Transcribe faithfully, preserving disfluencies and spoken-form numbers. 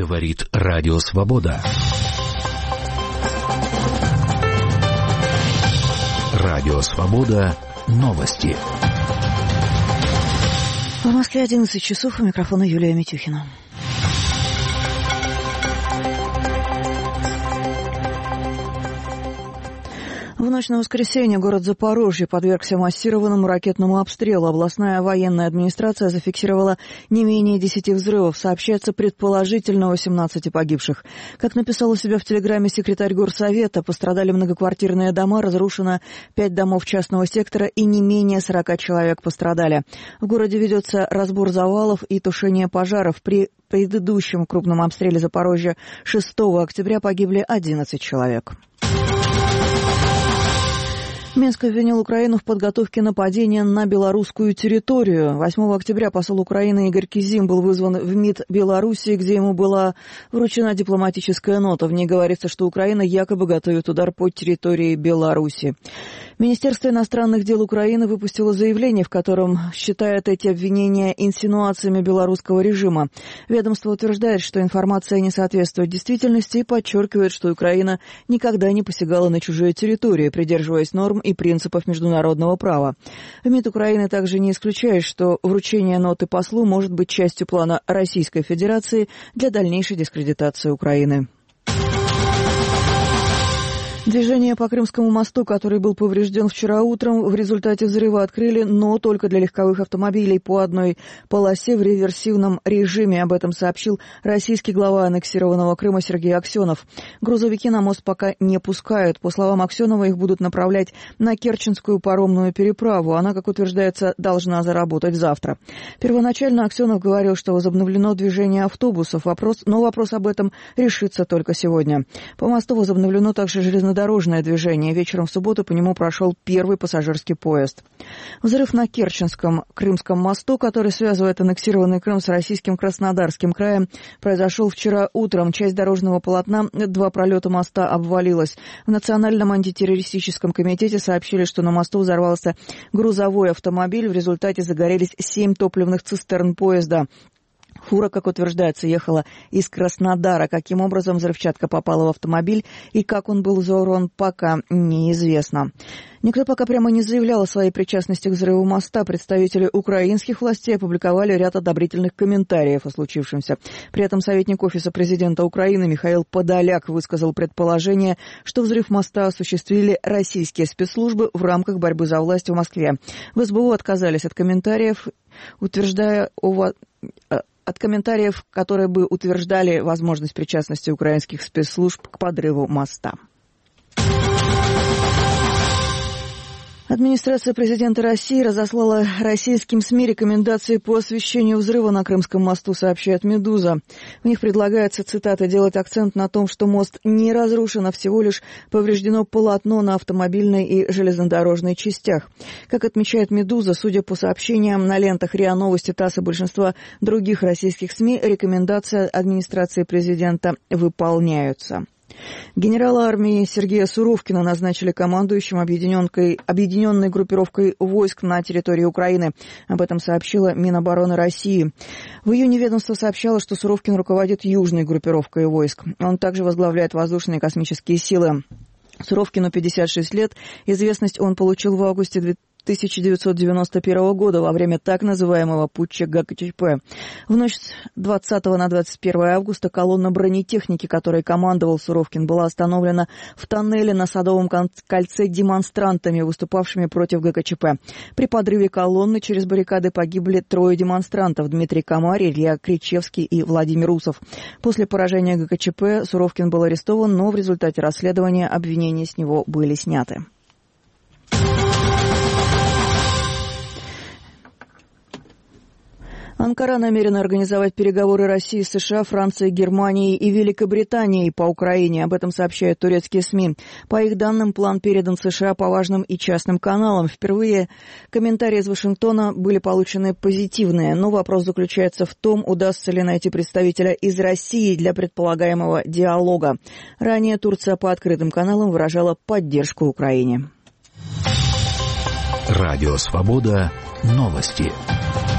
Говорит Радио Свобода. Радио Свобода. Новости. В Москве одиннадцать часов, у микрофона Юлия Митюхина. В ночь на воскресенье город Запорожье подвергся массированному ракетному обстрелу. Областная военная администрация зафиксировала не менее десяти взрывов. Сообщается предположительно восемнадцать погибших. Как написал у себя в Телеграме секретарь Горсовета, пострадали многоквартирные дома, разрушено пять домов частного сектора и не менее сорока человек пострадали. В городе ведется разбор завалов и тушение пожаров. При предыдущем крупном обстреле Запорожья шестого октября погибли одиннадцать человек. Минск обвинил Украину в подготовке нападения на белорусскую территорию. восьмого октября посол Украины Игорь Кизим был вызван в МИД Белоруссии, где ему была вручена дипломатическая нота. В ней говорится, что Украина якобы готовит удар по территории Беларуси. Министерство иностранных дел Украины выпустило заявление, в котором считает эти обвинения инсинуациями белорусского режима. Ведомство утверждает, что информация не соответствует действительности и подчеркивает, что Украина никогда не посягала на чужие территории, придерживаясь норм и принципов международного права. МИД Украины также не исключает, что вручение ноты послу может быть частью плана Российской Федерации для дальнейшей дискредитации Украины. Движение по Крымскому мосту, который был поврежден вчера утром, в результате взрыва открыли, но только для легковых автомобилей по одной полосе в реверсивном режиме. Об этом сообщил российский глава аннексированного Крыма Сергей Аксенов. Грузовики на мост пока не пускают. По словам Аксенова, их будут направлять на Керченскую паромную переправу. Она, как утверждается, должна заработать завтра. Первоначально Аксенов говорил, что возобновлено движение автобусов, вопрос, но вопрос об этом решится только сегодня. По мосту возобновлено также железнодорожное дорожное движение. Вечером в субботу по нему прошел первый пассажирский поезд. Взрыв на Керченском Крымском мосту, который связывает аннексированный Крым с российским Краснодарским краем, произошел вчера утром. Часть дорожного полотна, два пролета моста обвалилась. В Национальном антитеррористическом комитете сообщили, что на мосту взорвался грузовой автомобиль. В результате загорелись семь топливных цистерн поезда. Фура, как утверждается, ехала из Краснодара. Каким образом взрывчатка попала в автомобиль и как он был взорван, пока неизвестно. Никто пока прямо не заявлял о своей причастности к взрыву моста. Представители украинских властей опубликовали ряд одобрительных комментариев о случившемся. При этом советник Офиса президента Украины Михаил Подоляк высказал предположение, что взрыв моста осуществили российские спецслужбы в рамках борьбы за власть в Москве. В СБУ отказались от комментариев, утверждая о... от комментариев, которые бы утверждали возможность причастности украинских спецслужб к подрыву моста. Администрация президента России разослала российским СМИ рекомендации по освещению взрыва на Крымском мосту, сообщает «Медуза». В них предлагается, цитата, делать акцент на том, что мост не разрушен, а всего лишь повреждено полотно на автомобильной и железнодорожной частях. Как отмечает «Медуза», судя по сообщениям на лентах РИА Новости, ТАСС и большинства других российских СМИ, рекомендации администрации президента выполняются. Генерала армии Сергея Суровкина назначили командующим объединенной группировкой войск на территории Украины. Об этом сообщила Минобороны России. В июне ведомство сообщало, что Суровкин руководит южной группировкой войск. Он также возглавляет воздушные и космические силы. Суровкину пятьдесят шесть лет. Известность он получил в августе тысяча девятьсот девяносто первого года во время так называемого путча ГКЧП. В ночь с двадцатого на двадцать первое августа колонна бронетехники, которой командовал Суровкин, была остановлена в тоннеле на Садовом кольце демонстрантами, выступавшими против ГКЧП. При подрыве колонны через баррикады погибли трое демонстрантов: Дмитрий Комарий, Илья Кричевский и Владимир Усов. После поражения ГКЧП Суровкин был арестован, но в результате расследования обвинения с него были сняты. Анкара намерена организовать переговоры России с США, Францией, Германией и Великобританией по Украине. Об этом сообщают турецкие СМИ. По их данным, план передан США по важным и частным каналам. Впервые комментарии из Вашингтона были получены позитивные, но вопрос заключается в том, удастся ли найти представителя из России для предполагаемого диалога. Ранее Турция по открытым каналам выражала поддержку Украине. Радио «Свобода». Новости.